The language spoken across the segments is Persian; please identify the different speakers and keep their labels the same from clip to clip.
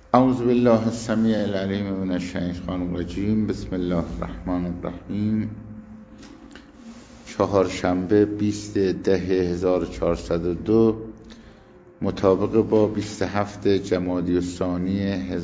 Speaker 1: اعوذ بالله السمیع العلیم من الشیطان الرجیم. بسم الله الرحمن الرحیم. چهارشنبه 20/10/1402 مطابق با 27 جمادی الثانی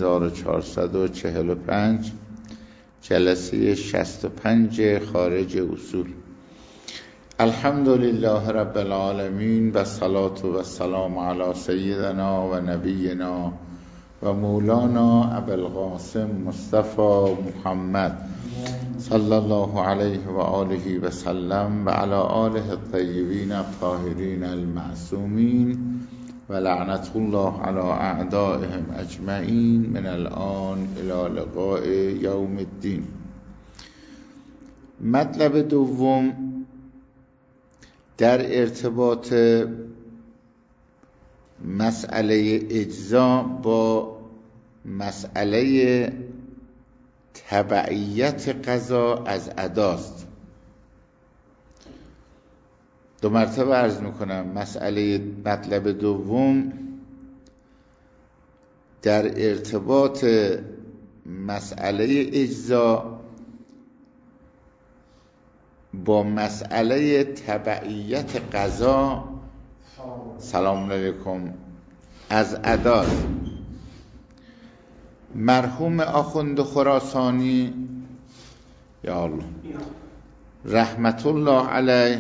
Speaker 1: 1445 جلسه 65 خارج اصول. الحمدلله رب العالمین و الصلاة و السلام علی سیدنا و نبینا و مولانا ابوالقاسم مصطفی محمد صلی الله علیه و آله و سلم و علی آله الطیبین الطاهرین المعصومین و لعنت الله علی اعدائهم اجمعین من الان الی لقاء یوم الدین. مطلب دوم در ارتباط مسئله اجزا با مسئله تبعیت قضا از اداست. دو مرتبه عرض میکنم مطلب دوم در ارتباط مسئله اجزا با مسئله تبعیت قضا سلام علیکم از اداست. مرحوم آخوند خراسانی یا الله رحمت الله علیه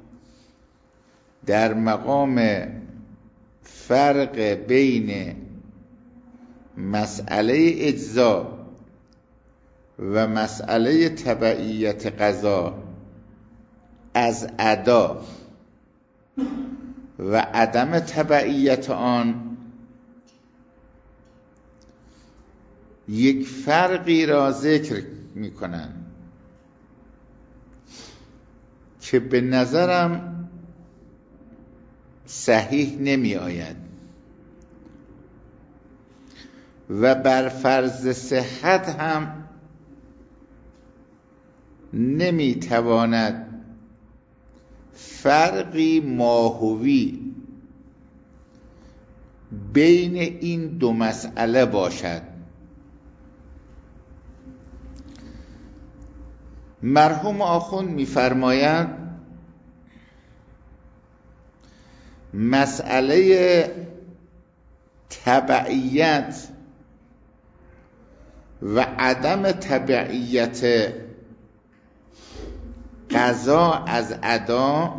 Speaker 1: در مقام فرق بین مسئله اجزا و مسئله تبعیت قضا از ادا و عدم تبعیت آن یک فرقی را ذکر می‌کنند که به نظرم صحیح نمی آید و بر فرض صحت هم نمی تواند فرقی ماهوی بین این دو مسئله باشد. مرحوم آخوند می‌فرمایند مسئله تبعیت و عدم تبعیت قضا از ادا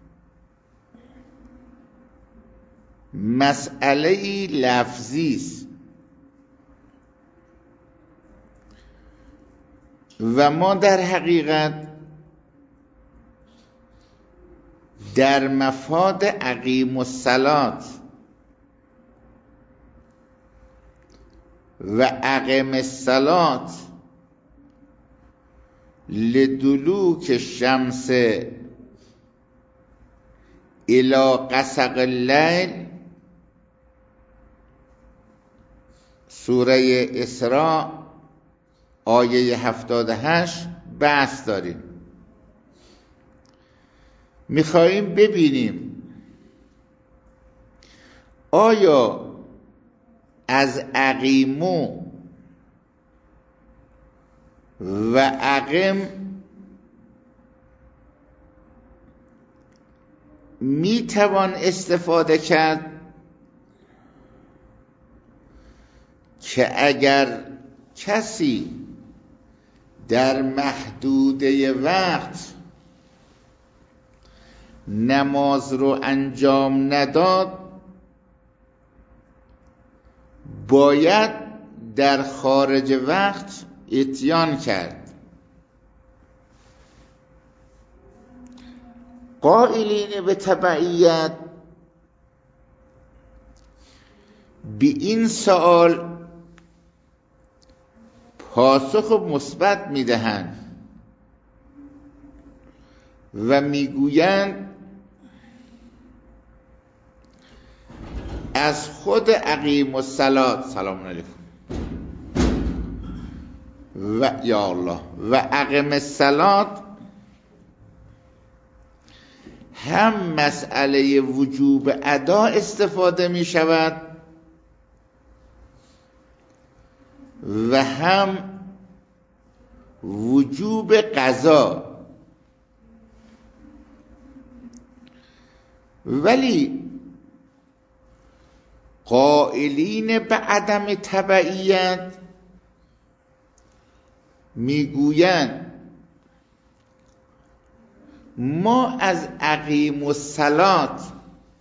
Speaker 1: مسئله لفظی است و ما در حقیقت در مفاد اقیم الصلاة و اقم الصلاة لدلوک الشمس الی غسق اللیل سوره اسراء آیه 78 بحث داریم. میخواییم ببینیم آیا از اقیمو و اقم میتوان استفاده کرد که اگر کسی در محدوده وقت نماز رو انجام نداد باید در خارج وقت اتیان کرد. قائلین به تبعیت به این سوال پاسخ مثبت میدهند و میگویند از خود اقیم الصلاة سلام علیکم و یا الله و اقیم الصلاة هم مسئله وجوب ادا استفاده می شود و هم وجوب قضا. ولی قائلین به عدم تبعیت میگویند ما از اقیم الصلات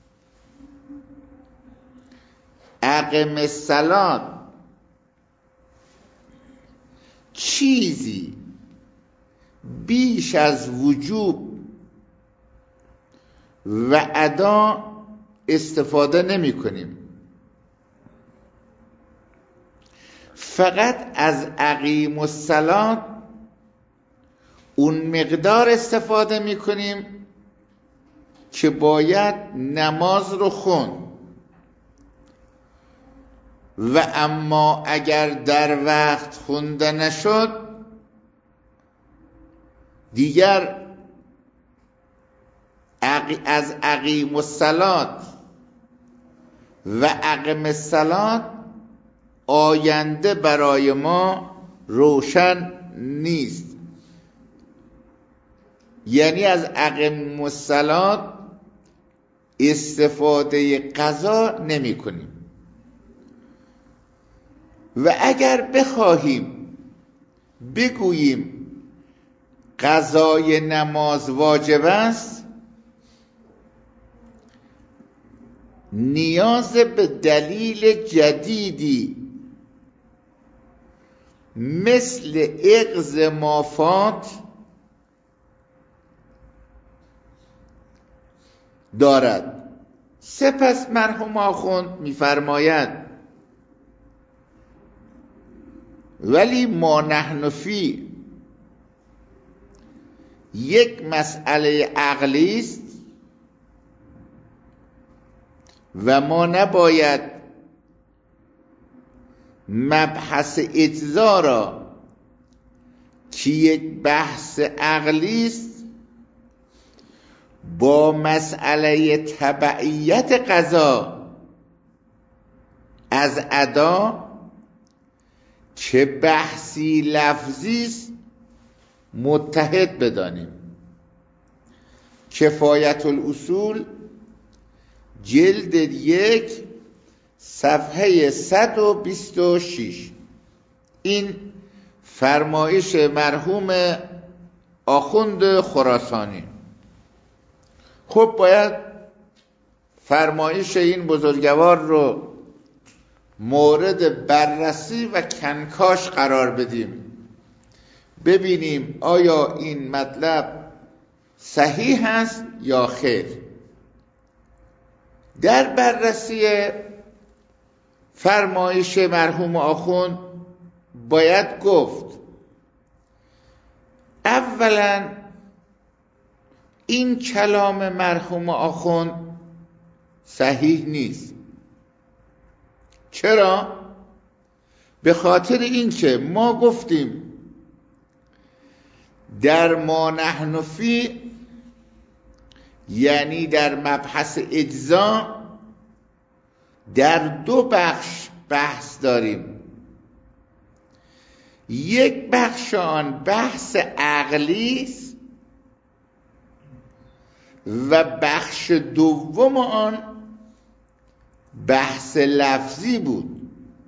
Speaker 1: چیزی بیش از وجوب و ادا استفاده نمی کنیم، فقط از اقیم الصلات اون مقدار استفاده می کنیم که باید نماز رو خوند. و اما اگر در وقت خونده نشد دیگر از اقیم الصلات و اقم الصلات آینده برای ما روشن نیست. یعنی از اقم الصلات استفاده قضا نمی کنیم. و اگر بخواهیم بگوییم قضای نماز واجب است، نیاز به دلیل جدیدی مثل اغض ما فات دارد. سپس مرحوم آخوند می‌فرماید ولی ما نحن فی یک مسئله عقلی است و ما نباید مبحث اجزا را که یک بحث عقلی است با مسئله تبعیت قضا از ادا که بحثی لفظی است متحد بدانیم. کفایت الاصول جلد 1 صفحه 126. این فرمایش مرحوم آخوند خراسانی. خب باید فرمایش این بزرگوار رو مورد بررسی و کنکاش قرار بدیم، ببینیم آیا این مطلب صحیح است یا خیر. در بررسی فرمایش مرحوم آخوند باید گفت اولا این کلام مرحوم آخوند صحیح نیست. چرا؟ به خاطر اینکه ما گفتیم در ما نحن فی، یعنی در مبحث اجزا، در 2 بخش بحث داریم. یک بخش آن بحث عقلی است و بخش دوم آن بحث لفظی بود.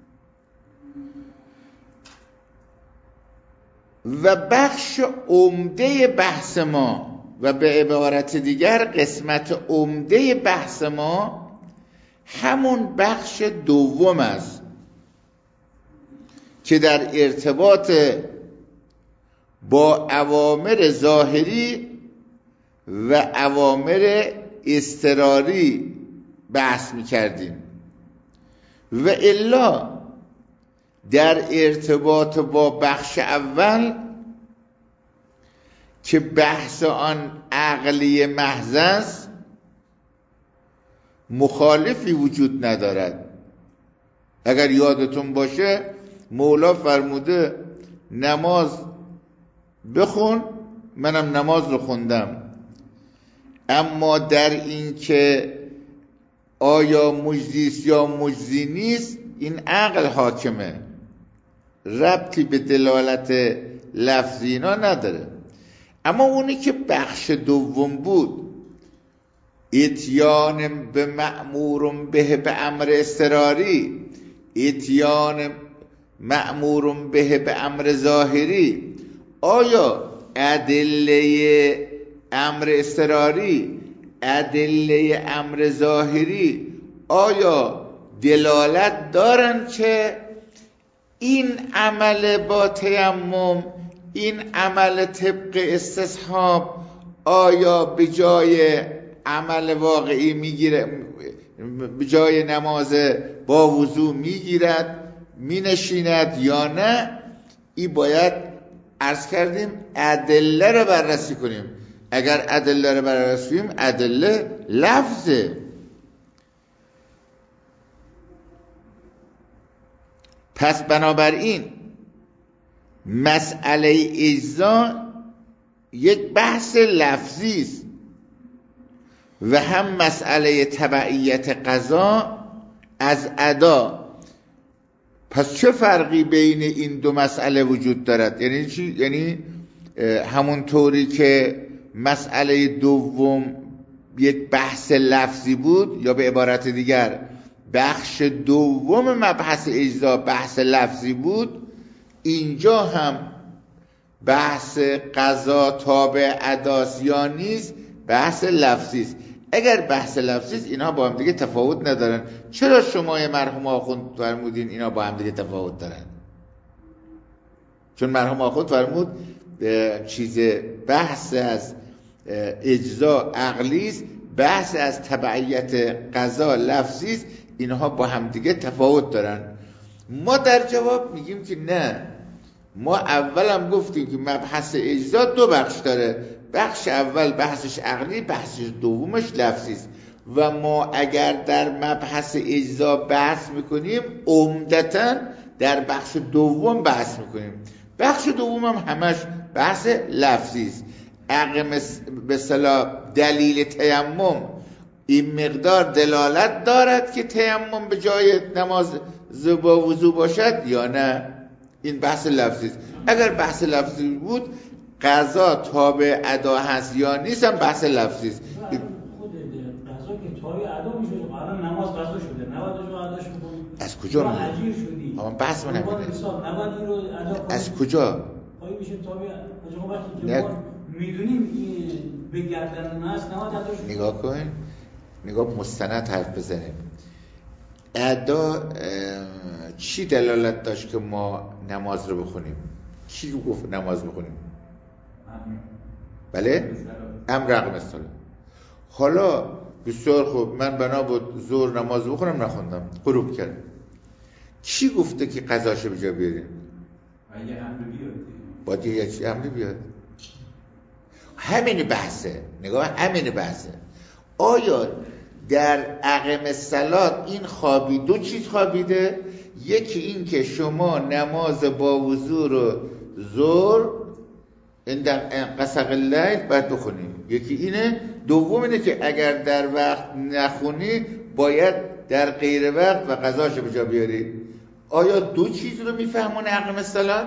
Speaker 1: و بخش عمده بحث ما و به عبارت دیگر قسمت عمده بحث ما همون بخش دوم است که در ارتباط با اوامر ظاهری و اوامر اضطراری بحث می‌کردیم. و الا در ارتباط با بخش اول که بحث آن عقلی محض است مخالفی وجود ندارد. اگر یادتون باشه مولا فرموده نماز بخون، منم نماز رو خوندم، اما در این که آیا مجزی است یا مجزی نیست این عقل حاکمه. ربطی به دلالت لفظی اینا نداره. اما اونی که بخش دوم بود، اتیان به مأمور به امر اضطراری، اتیان مأمور به امر ظاهری، آیا ادله امر اضطراری، ادله امر ظاهری آیا دلالت دارن که این عمل با تیمم، این عمل طبق استصحاب آیا به جای عمل واقعی میگیره، به جای نماز با وضو میگیرد، مینشیند یا نه؟ این باید عرض کردیم ادله رو بررسی کنیم. اگر ادله رو بررسی کنیم، ادله لفظه. پس بنابراین مسئله اجزا یک بحث لفظی است و هم مسئله تبعیت قضا از ادا. پس چه فرقی بین این دو مسئله وجود دارد؟ یعنی چی؟ یعنی همون طوری که مسئله دوم یک بحث لفظی بود، یا به عبارت دیگر بخش دوم مبحث اجزا بحث لفظی بود، اینجا هم بحث قضا تابع اداست یا نیست بحث لفظی است. اگر بحث لفظی است اینا با هم دیگه تفاوت ندارن. چرا شما مرحوم آخوند فرمودین اینا با هم دیگه تفاوت دارن؟ چون مرحوم آخوند فرمود چیز بحث از اجزا عقلی است، بحث از تبعیت قضا لفظی است، اینها با هم دیگه تفاوت دارن. ما در جواب میگیم که نه، ما اولم گفتیم که مبحث اجزا دو بخش داره، بخش اول بحثش عقلی، بحثش دومش لفظی است و ما اگر در مبحث اجزا بحث میکنیم عمدتاً در بخش دوم بحث میکنیم. بخش دوم هم همش بحث لفظی است. به اصطلاح دلیل تیمم این مقدار دلالت دارد که تیمم به جای نماز با وضو باشد یا نه، این بحث لفظی است. اگر بحث لفظی بود قضا تابع ادا هست یا نیست هم بحث لفظی است.
Speaker 2: خود قضا که تابع ادا میشه، الان نماز قضا شده، نباید رو اداش بکنی.
Speaker 1: از کجا
Speaker 2: اجیر شدی؟
Speaker 1: اما بحث من نمیده.
Speaker 2: نباید این رو ادا کنی.
Speaker 1: از کجا؟
Speaker 2: خواهی میشه تابع کجا وقتی که ما میدونیم این به گردن هست نباید اداش بکنی.
Speaker 1: نگاه کن، نگاه مستند حرف بزنیم. ادا چی دلالت داشت که ما نماز رو بخونیم؟ کی گفت نماز بخونیم؟ بله؟ امر رقم الصلاه. حالا بسیار خوب، من بنا بود ظهر نماز بخونم نخوندم، غروب کردم. کی گفته که قضاشو به جا بیاریم؟
Speaker 3: اگه امر بیاد
Speaker 1: باید یه امری بیاد. همین بحثه، نگاه همین بحثه. آیا در اقم الصلاه این خوابید؟ دو چیز خوابیده. یکی این که شما نماز با وضو رو ظهر در قسق اللیل باید بخونی، یکی اینه. دوم اینه که اگر در وقت نخونی باید در غیر وقت و قضاشو به جا بیاری. آیا دو چیز رو میفهمونه اقم الصلاه؟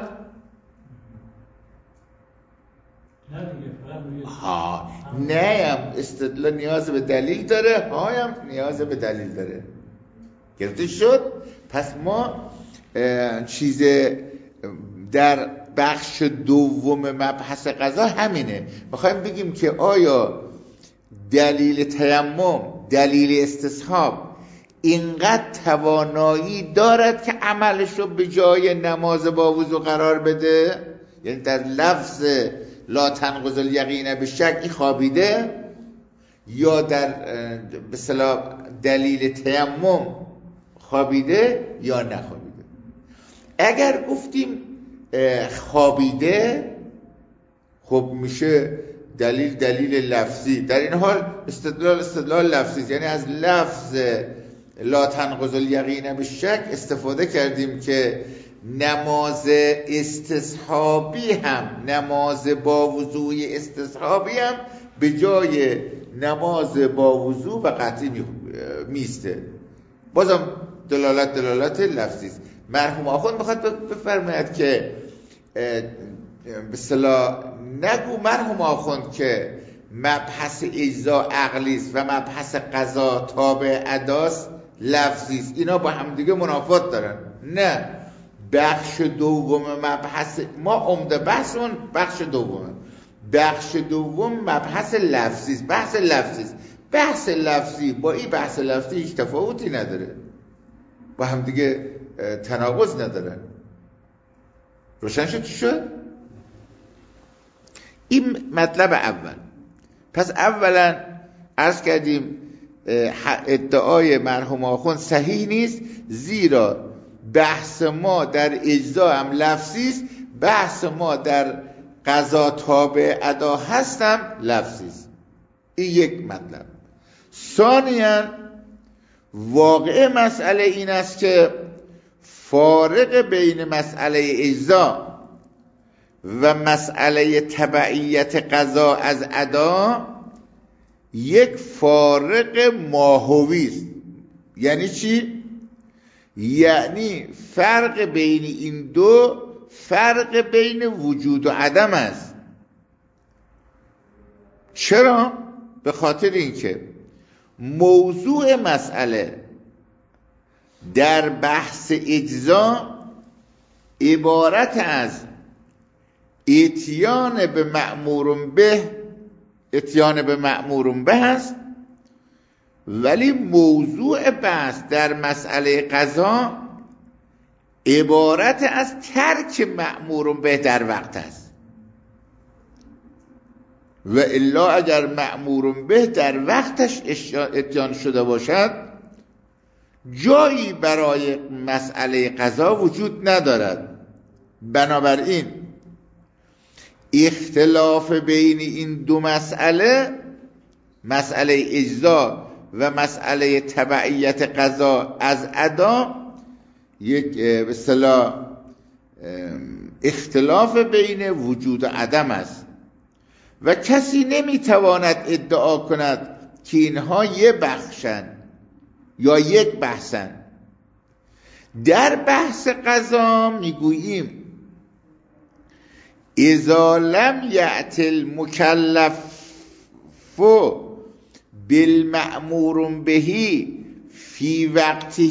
Speaker 1: نه هم استدلال نیاز به دلیل داره، هم نیاز به دلیل داره. گرفته شد؟ پس ما چیز در بخش دوم مبحث قضا همینه، میخوایم بگیم که آیا دلیل تیمم، دلیل استصحاب اینقدر توانایی دارد که عملش رو به جای نماز با وضو قرار بده؟ یعنی در لفظ لا تنقض الیقین بالشک خوابیده، یا در به اصطلاح دلیل تیمم خوابیده یا نخوابیده؟ اگر گفتیم خوابیده، خب میشه دلیل لفظی. در این حال استدلال لفظی، یعنی از لفظ لا تنقض الیقین بالشک استفاده کردیم که نماز استصحابی هم، نماز با وضوء استصحابی هم به جای نماز با وضوء و قطعی میسته. بازم دلالت لفظی است. مرحوم آخوند میخواد بفرماید که به اصطلاح نگو مرحوم آخوند که مبحث اجزا عقلی است و مبحث قضا تابع اداست لفظی است، اینا با هم دیگه منافات دارن. نه، بخش دوم مبحث ما عمده بحثمون بخش دومه. بخش دوم مبحث لفظی است، بحث لفظی است. بحث لفظی با این بحث لفظی هیچ تفاوتی نداره، با هم دیگه تناقض نداره. روشن شد چی شد؟ این مطلب اول. پس اولا عرض کردیم ادعای مرحوم آخوند صحیح نیست، زیرا بحث ما در اجزا هم لفظی است، بحث ما در قضا تابع ادا هستم لفظی است. این یک مطلب. ثانیاً واقع مسئله این است که فارق بین مسئله اجزا و مسئله تبعیت قضا از ادا یک فارق ماهوی است. یعنی چی؟ یعنی فرق بین این دو فرق بین وجود و عدم است. چرا؟ به خاطر اینکه موضوع مسئله در بحث اجزا عبارت از اتیان به مأمور به است، ولی موضوع بحث در مسئله قضا عبارت از ترک مأمور به در وقت است. و الا اگر مأمور به در وقتش اتیان شده باشد جایی برای مسئله قضا وجود ندارد. بنابراین اختلاف بین این دو مسئله، مسئله اجزا و مسئله تبعیت قضا از ادا، یک به اصطلاح اختلاف بین وجود و عدم است و کسی نمیتواند ادعا کند که اینها یک بخشن یا یک بحثن. در بحث قضا میگوییم اذا لم یأت المکلف بالمأمور به فی وقته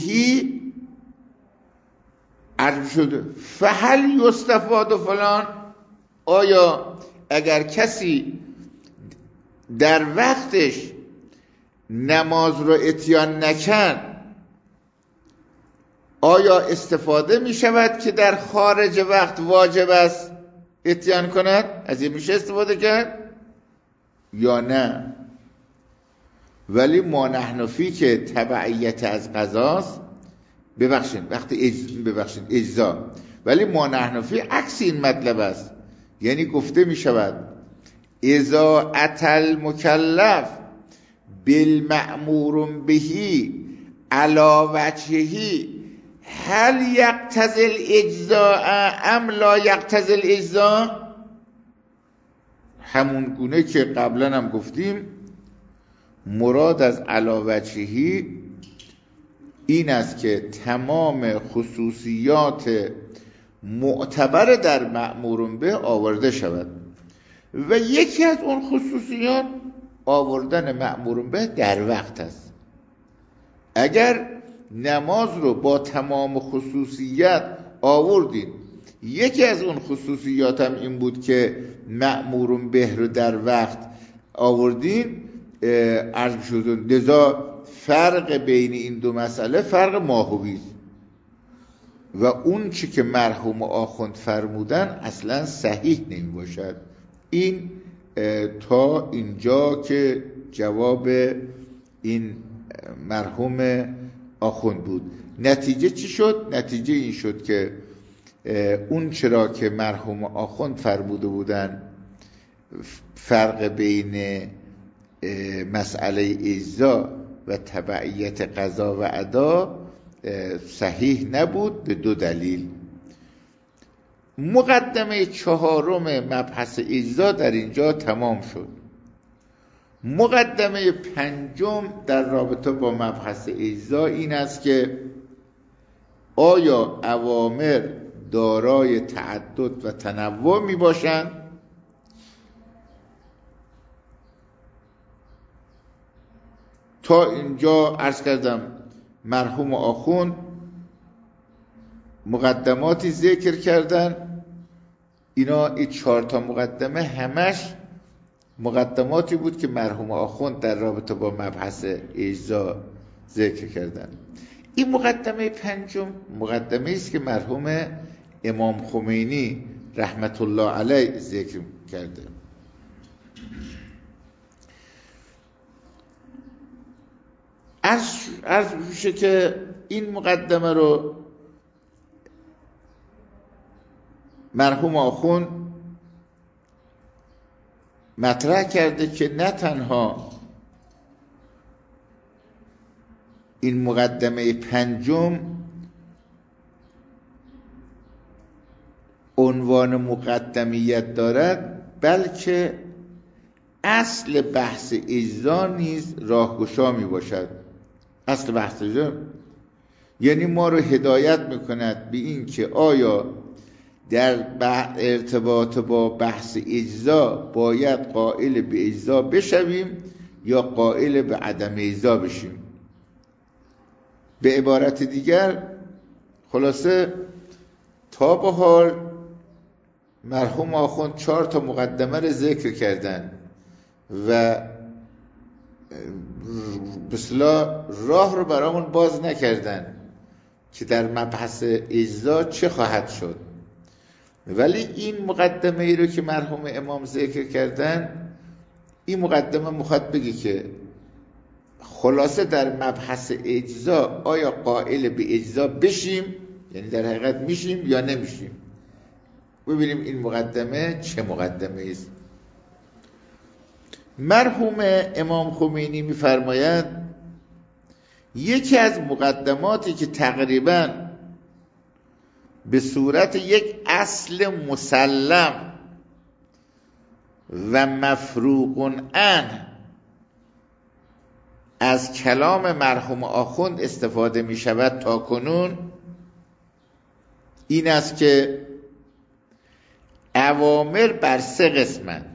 Speaker 1: عرض شده فهل یستفاد فلان. آیا اگر کسی در وقتش نماز رو اتیان نکرد آیا استفاده می شود که در خارج وقت واجب است اتیان کند؟ از این میشه استفاده کرد یا نه؟ ولی ما نحن فی که تبعیت از قضاست، ببخشید اجزا، ولی ما نحن فی عکس این مطلب است. یعنی گفته می شود اذا اتى المکلف بالمأمور به علی وجهه هل یقتضی الاجزاء ام لا یقتضی الاجزاء. همون گونه که قبلا هم گفتیم مراد از علی وجهه این است که تمام خصوصیات معتبر در مأمور به آورده شود و یکی از اون خصوصیات آوردن مأمور به در وقت است. اگر نماز رو با تمام خصوصیت آوردین، یکی از اون خصوصیات هم این بود که مأمور به رو در وقت آوردین، عرض شد لذا فرق بین این دو مسئله فرق ماهوی است و اون چی که مرحوم آخوند فرمودن اصلا صحیح نمی باشد. این تا اینجا که جواب این مرحوم آخوند بود. نتیجه چی شد؟ نتیجه این شد که اون چرا که مرحوم آخوند فرموده بودن فرق بین مسئله اجزا و تبعیت قضا و ادا صحیح نبود به دو دلیل. مقدمه چهارم مبحث اجزا در اینجا تمام شد. مقدمه پنجم در رابطه با مبحث اجزا این است که آیا اوامر دارای تعدد و تنوع می باشند؟ تا اینجا عرض کردم مرحوم آخوند مقدماتی ذکر کردن. اینا این 4 مقدمه همش مقدماتی بود که مرحوم آخوند در رابطه با مبحث اجزا ذکر کردن. این مقدمه 5 مقدمه است که مرحوم امام خمینی رحمت الله علیه ذکر کرده. عرض میشه که این مقدمه رو مرحوم آخوند مطرح کرده که نه تنها این مقدمه 5 عنوان مقدمیت دارد، بلکه اصل بحث اجزا نیز راهگشا می باشد. اصل بحث اجزا یعنی ما رو هدایت میکند به این که آیا در ارتباط با بحث اجزا باید قائل به اجزا بشویم یا قائل به عدم اجزا بشیم. به عبارت دیگر خلاصه تا به حال مرحوم آخوند 4 مقدمه رو ذکر کردن و به اصطلاح راه رو برامون باز نکردن که در مبحث اجزا چه خواهد شد. ولی این مقدمه ای رو که مرحوم امام ذکر کردن، این مقدمه میخواد بگه که خلاصه در مبحث اجزا آیا قائل به اجزا بشیم، یعنی در حقیقت میشیم یا نمیشیم. ببینیم این مقدمه چه مقدمه است. مرحوم امام خمینی میفرماید یکی از مقدماتی که تقریباً به صورت یک اصل مسلم و مفروغ عنه از کلام مرحوم آخوند استفاده می شود تا کنون این است که اوامر بر 3 قسمند.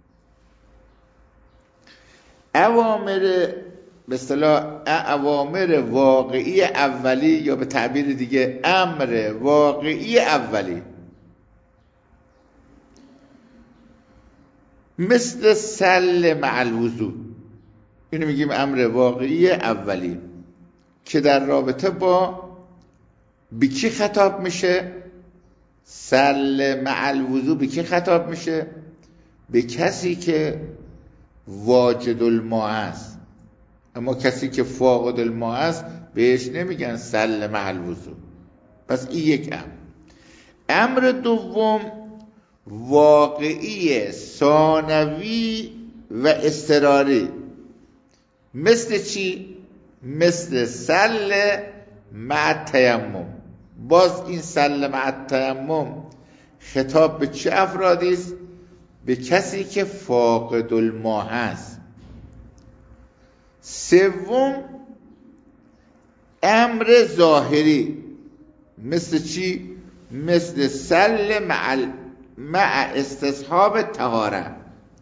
Speaker 1: اوامر به اصطلاح اوامر واقعی اولی، یا به تعبیر دیگه امر واقعی اولی، مثل سل مع الوضو، اینو میگیم امر واقعی اولی که در رابطه با به کی خطاب میشه؟ سل مع الوضو به کی خطاب میشه؟ به کسی که واجد الماء است. اما کسی که فاقد الماء است بهش نمیگن سل مع الوضو. پس این یک امر. امر دوم واقعی ثانوی و اضطراری. مثل چی؟ مثل سل مع تیمم. باز این سل مع تیمم خطاب به چه افرادی است؟ به کسی که فاقد الماء است. سوم امر ظاهری. مثل چی؟ مثل سل مع استصحاب طهاره،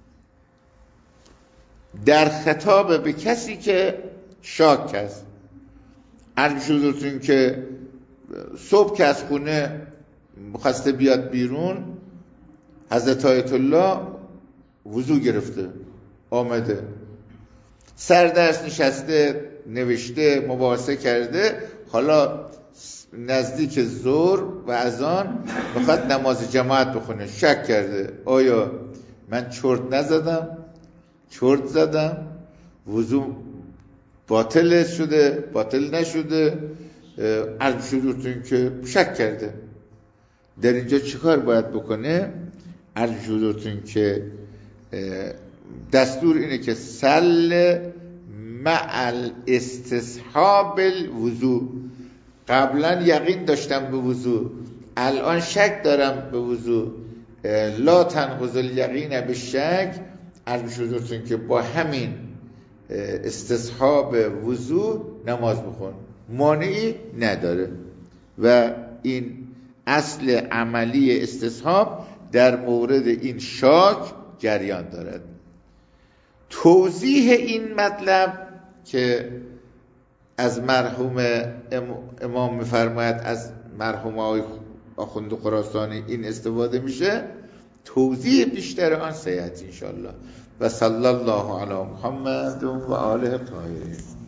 Speaker 1: در خطاب به کسی که شاک است. عرض شدتون که صبح که از خونه خواسته بیاد بیرون، حضرت آیت الله وضو گرفته آمده، سر درس نشسته، نوشته، مباحثه کرده، حالا نزدیک ظهر و اذان میخواد نماز جماعت بخونه. شک کرده آیا من چرت نزدم، چرت زدم، وضو باطل شده، باطل نشده. عرض شدتون که شک کرده. در اینجا چیکار باید بکنه؟ عرض شدتون که دستور اینه که سل مع الاستصحاب الوضو. قبلا یقین داشتم به وضو، الان شک دارم به وضو. لا تنقض الیقین بالشک. عرض شدتون که با همین استصحاب وضو نماز بخون، مانعی نداره. و این اصل عملی استصحاب در مورد این شاک جریان دارد. توضیح این مطلب که از مرحوم امام می‌فرماید از مرحوم آقای آخوند خراسانی این استفاده میشه، توضیح بیشتر آن سیأتی انشاءالله. و صلی الله علی محمد و آله الطاهرین.